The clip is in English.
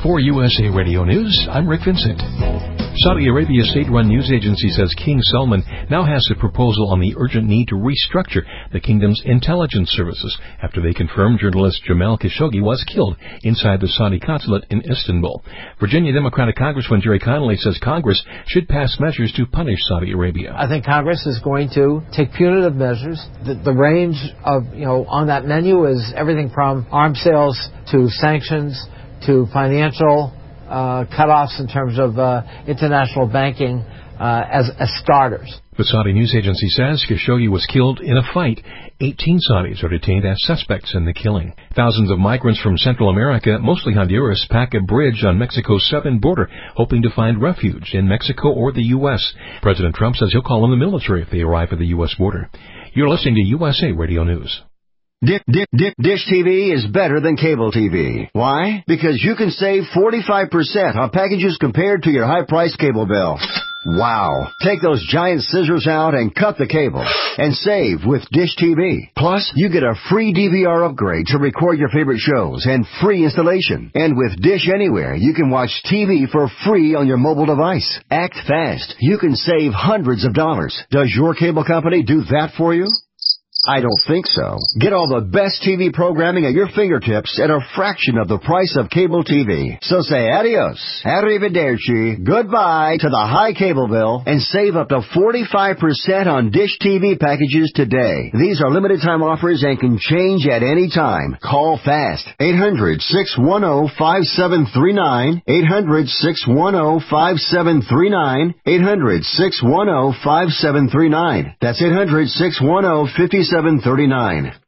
For USA Radio News, I'm Rick Vincent. Saudi Arabia's state-run news agency says King Salman now has a proposal on the urgent need to restructure the kingdom's intelligence services after they confirmed journalist Jamal Khashoggi was killed inside the Saudi consulate in Istanbul. Virginia Democratic Congressman Jerry Connolly says Congress should pass measures to punish Saudi Arabia. I think Congress is going to take punitive measures. The range of, on that menu is everything from arms sales to sanctions to financial cutoffs in terms of international banking as starters. The Saudi news agency says Khashoggi was killed in a fight. 18 Saudis are detained as suspects in the killing. Thousands of migrants from Central America, mostly Honduras, pack a bridge on Mexico's southern border, hoping to find refuge in Mexico or the U.S. President Trump says he'll call on the military if they arrive at the U.S. border. You're listening to USA Radio News. Dish TV is better than cable TV. Why? Because you can save 45% on packages compared to your high-priced cable bill. Wow. Take those giant scissors out and cut the cable and save with Dish TV. Plus, you get a free DVR upgrade to record your favorite shows and free installation. And with Dish Anywhere, you can watch TV for free on your mobile device. Act fast. You can save hundreds of dollars. Does your cable company do that for you? I don't think so. Get all the best TV programming at your fingertips at a fraction of the price of cable TV. So say adios, arrivederci, goodbye to the high cable bill and save up to 45% on Dish TV packages today. These are limited time offers and can change at any time. Call fast. 800-610-5739. 800-610-5739. 800-610-5739. That's 800-610-5739.